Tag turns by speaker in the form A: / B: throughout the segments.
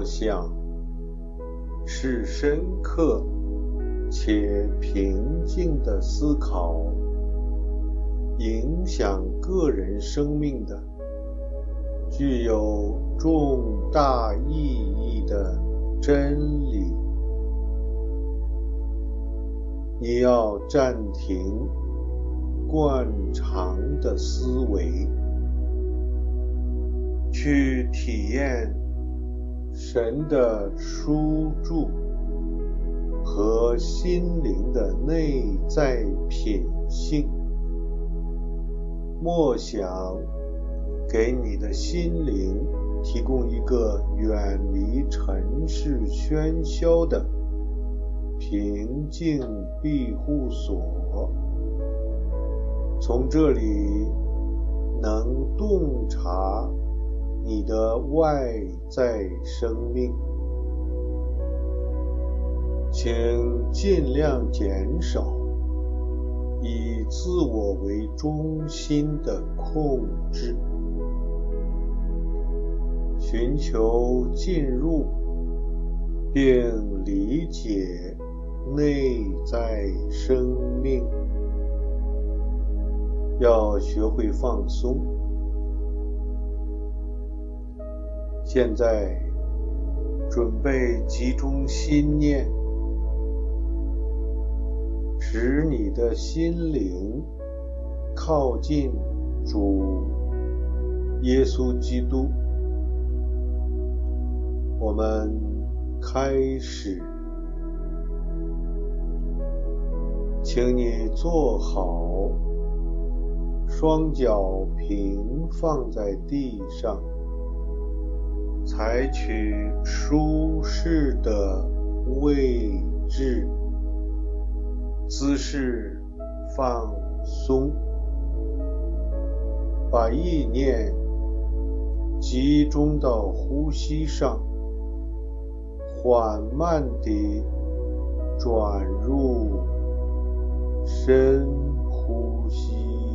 A: 想是深刻且平静的思考，影响个人生命的具有重大意义的真理。你要暂停惯常的思维，去体验神的输注和心灵的内在品性。默想给你的心灵提供一个远离尘世喧嚣的平静庇护所，从这里能洞察你的外在生命。请尽量减少以自我为中心的控制，寻求进入并理解内在生命。要学会放松。现在准备集中心念，使你的心灵靠近主耶稣基督。我们开始，请你坐好，双脚平放在地上，采取舒适的位置，姿势放松，把意念集中到呼吸上，缓慢地转入深呼吸。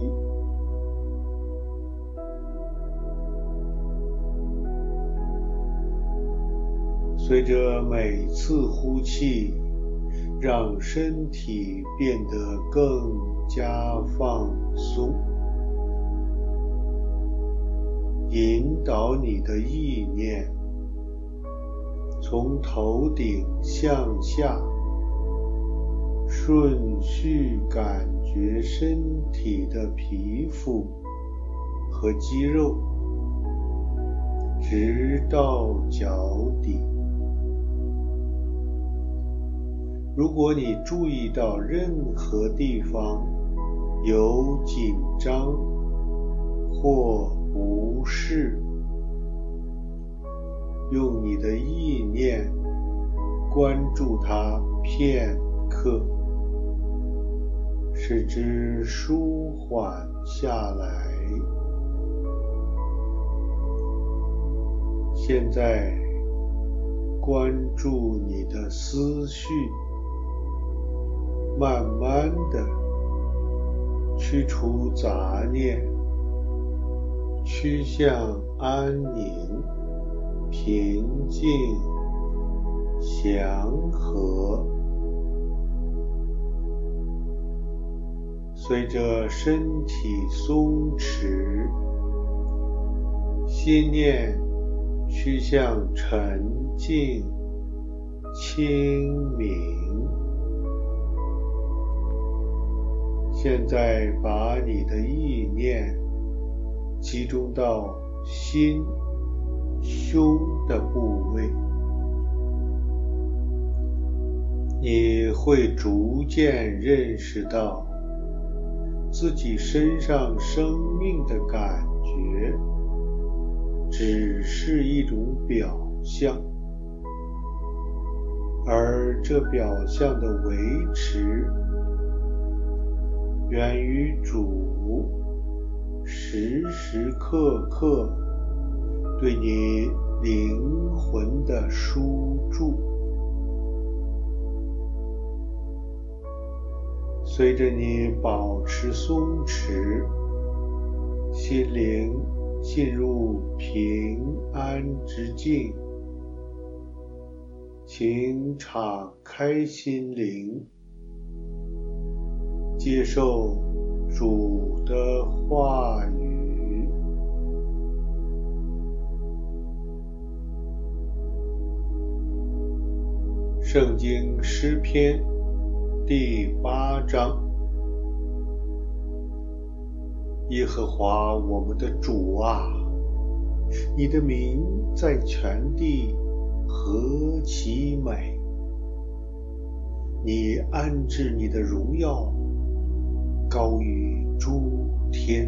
A: 随着每次呼气，让身体变得更加放松，引导你的意念从头顶向下，顺序感觉身体的皮肤和肌肉，直到脚底。如果你注意到任何地方有紧张或不适，用你的意念关注它片刻，使之舒缓下来。现在关注你的思绪，慢慢地驱除杂念，趋向安宁、平静、祥和。随着身体松弛，心念趋向沉静、清明。现在把你的意念集中到心、胸的部位，你会逐渐认识到自己身上生命的感觉只是一种表象，而这表象的维持源于主时时刻刻对你灵魂的输注。随着你保持松弛，心灵进入平安之境， 请敞开心灵，接受主的话语。圣经诗篇第8章。耶和华我们的主啊，你的名在全地何其美！你安置你的荣耀高于诸天。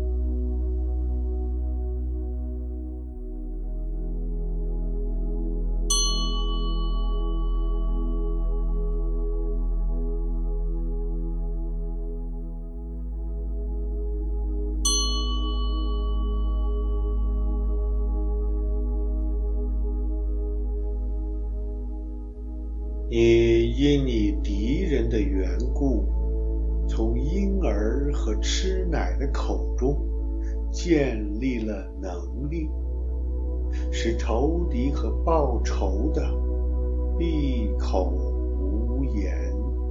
A: 你因你敌人的缘故，从婴儿和吃奶的口中建立了能力，使仇敌和报仇的闭口无言。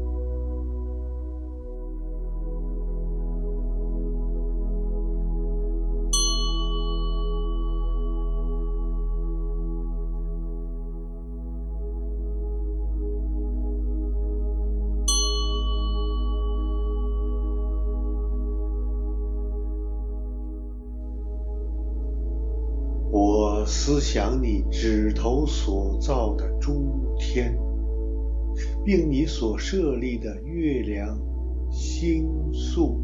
A: 我思想你指头所造的诸天，并你所设立的月亮、星宿。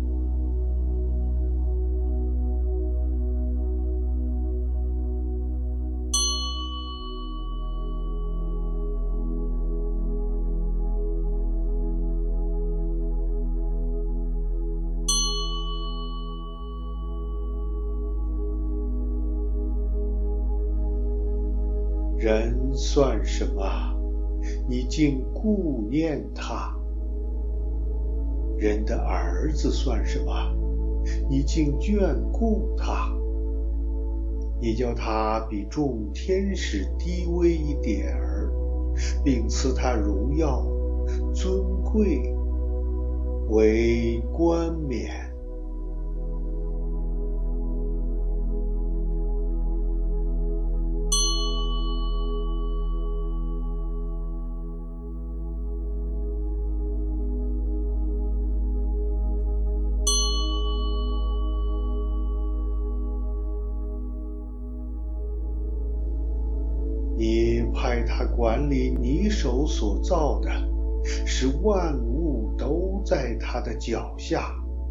A: 人算什么，你竟顾念他；人的儿子算什么，你竟眷顾他。你叫他比众天使低微一点儿，并赐他荣耀、尊贵为冠冕。你派他管理你手所造的，使万物都在他的脚下，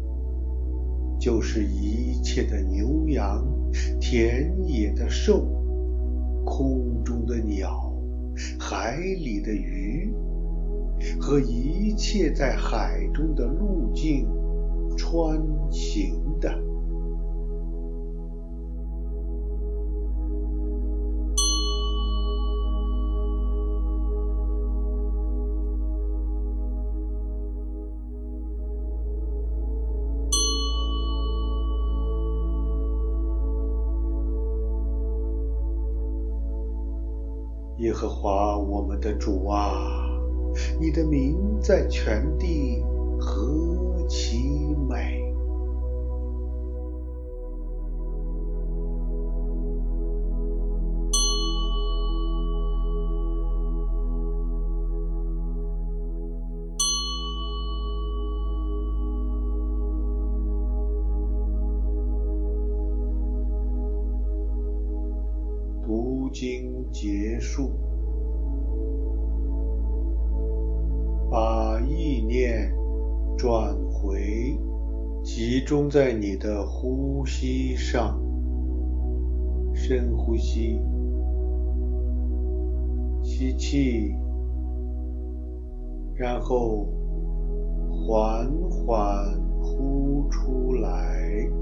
A: 就是一切的牛羊、田野的兽、空中的鸟、海里的鱼，和一切在海中的路径穿行的。耶和华我们的主啊，你的名在全地何其美！读经结束，把意念转回，集中在你的呼吸上。深呼吸，吸气，然后缓缓呼出来。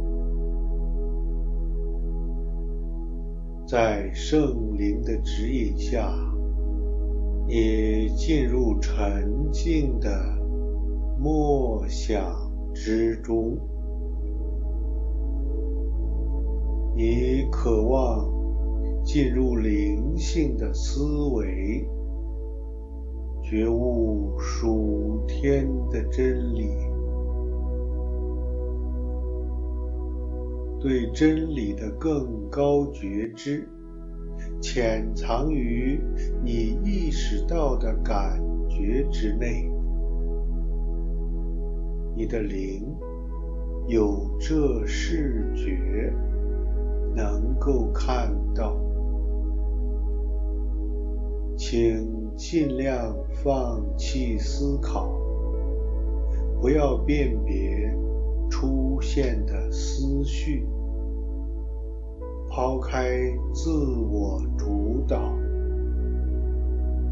A: 在圣灵的指引下，你进入沉静的默想之中。你渴望进入灵性的思维， 觉悟属天的真理，对真理的更高觉知潜藏于你意识到的感觉之内。你的灵有这视觉，能够看到。请尽量放弃思考，不要辨别出现的思绪，抛开自我主导，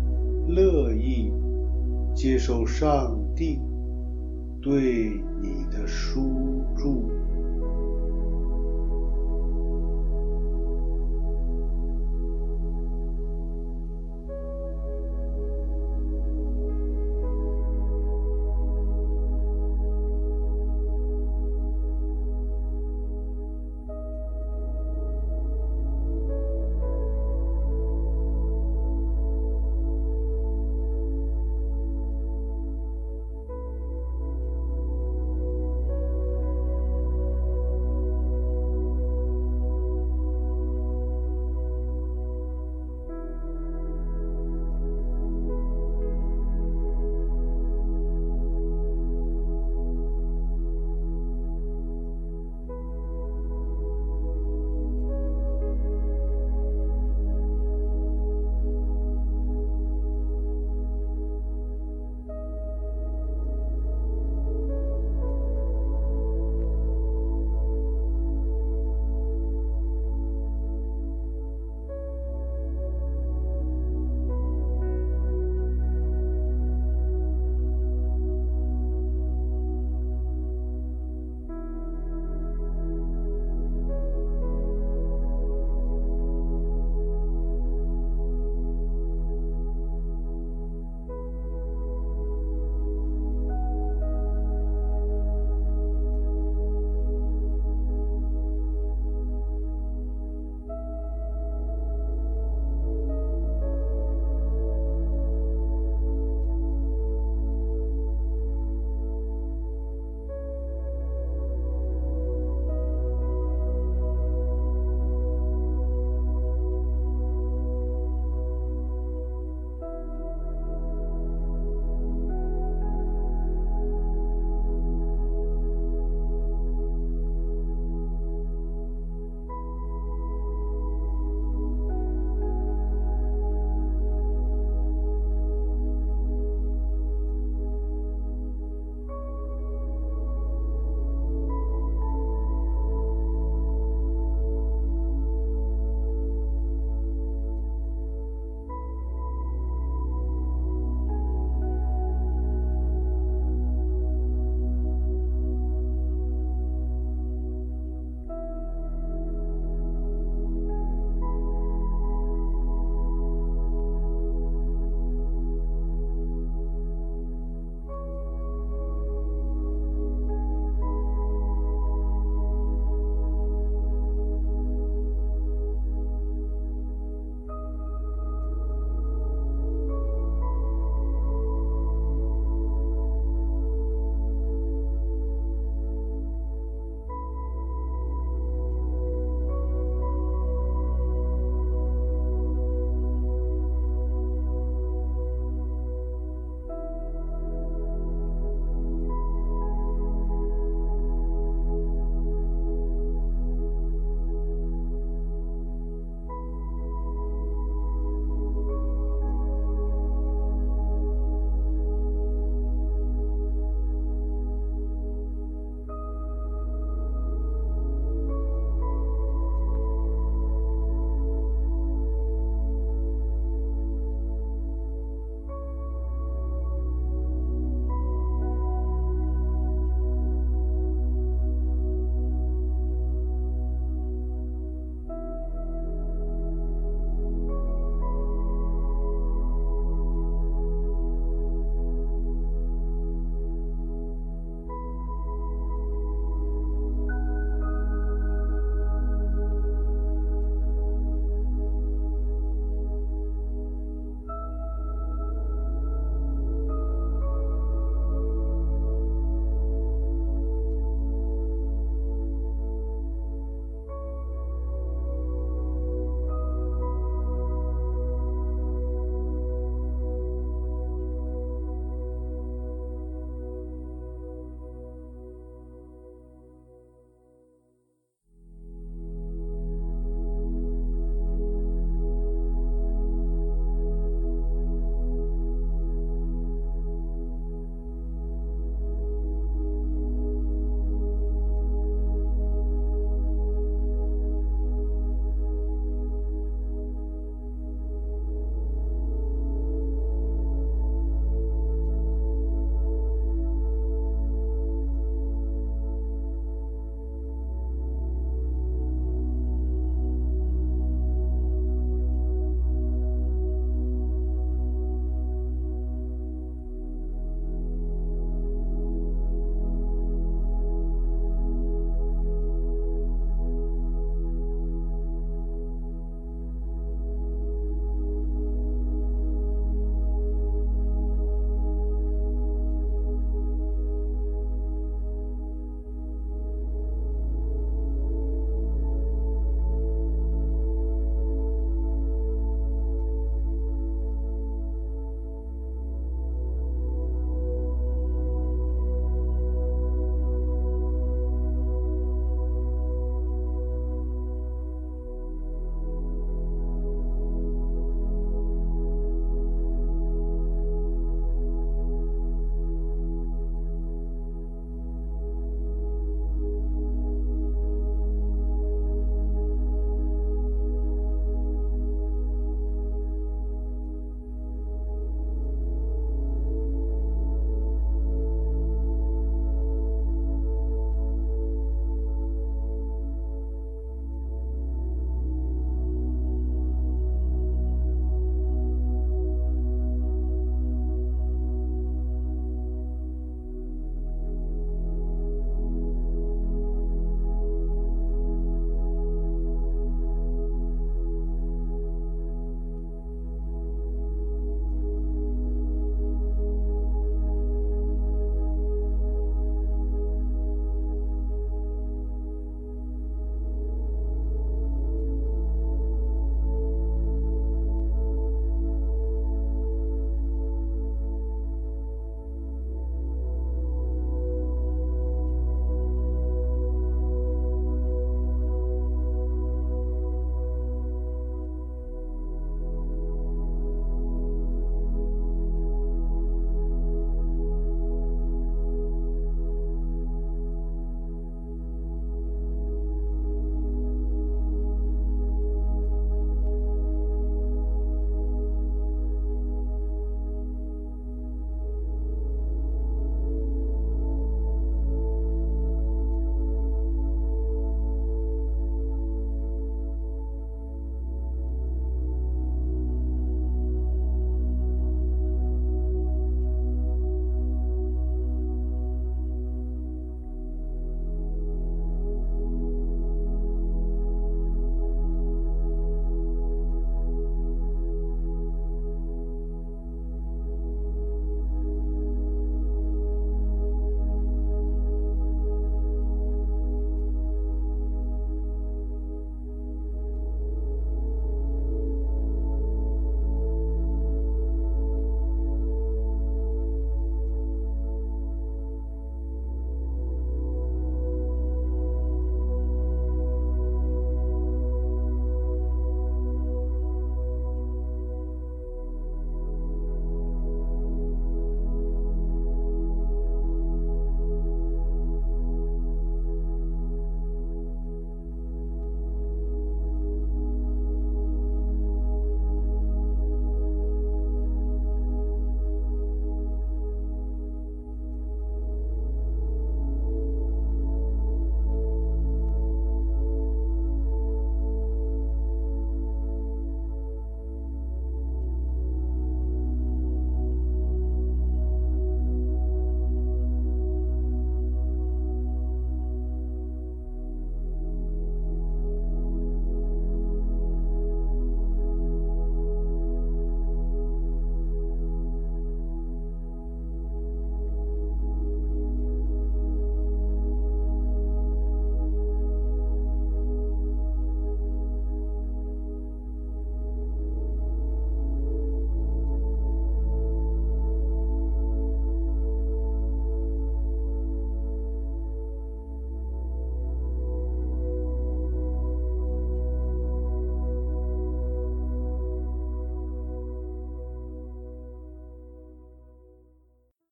A: 乐意接受上帝对你的